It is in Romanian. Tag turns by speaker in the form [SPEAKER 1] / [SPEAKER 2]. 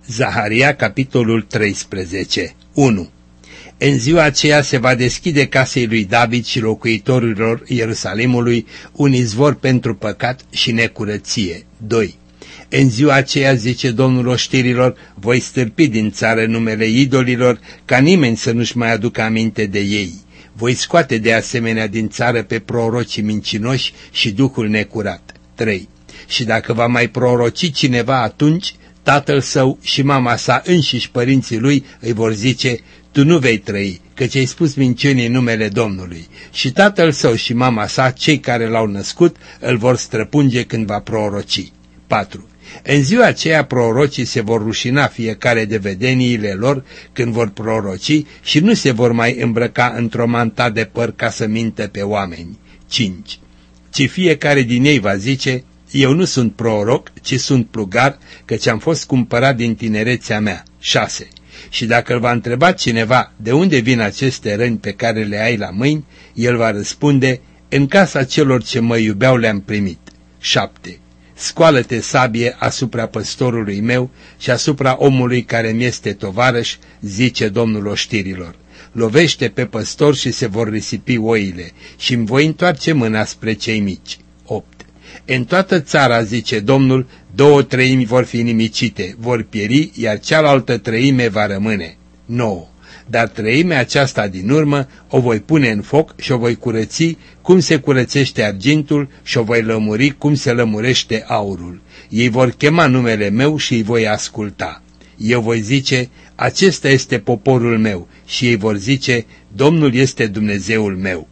[SPEAKER 1] Zaharia, capitolul 13. 1. În ziua aceea se va deschide casei lui David și locuitorilor Ierusalimului un izvor pentru păcat și necurăție. 2. În ziua aceea, zice Domnul oștirilor, voi stârpi din țară numele idolilor, ca nimeni să nu-și mai aducă aminte de ei. Voi scoate de asemenea din țară pe prorocii mincinoși și duhul necurat. 3. Și dacă va mai proroci cineva atunci, tatăl său și mama sa înșiși părinții lui îi vor zice, tu nu vei trăi, căci ai spus minciuni în numele Domnului. Și tatăl său și mama sa, cei care l-au născut, îl vor străpunge când va proroci. 4. În ziua aceea prorocii se vor rușina fiecare de vedeniile lor când vor proroci și nu se vor mai îmbrăca într-o manta de păr ca să mintă pe oameni. 5. Ci fiecare din ei va zice, eu nu sunt proroc, ci sunt plugar, căci am fost cumpărat din tinerețea mea. 6. Și dacă îl va întreba cineva de unde vin aceste răni pe care le ai la mâini, el va răspunde, în casa celor ce mă iubeau le-am primit. 7. Scoală-te sabie asupra păstorului meu și asupra omului care mi-este tovarăș, zice Domnul oștirilor. Lovește pe păstor și se vor risipi oile și îmi voi întoarce mâna spre cei mici. 8. În toată țara, zice Domnul, 2/3 vor fi nimicite, vor pieri, iar cealaltă 1/3 va rămâne. 9. Dar 1/3 aceasta din urmă o voi pune în foc și o voi curăți cum se curățește argintul și o voi lămuri cum se lămurește aurul. Ei vor chema numele meu și îi voi asculta. Eu voi zice, acesta este poporul meu și ei vor zice, Domnul este Dumnezeul meu.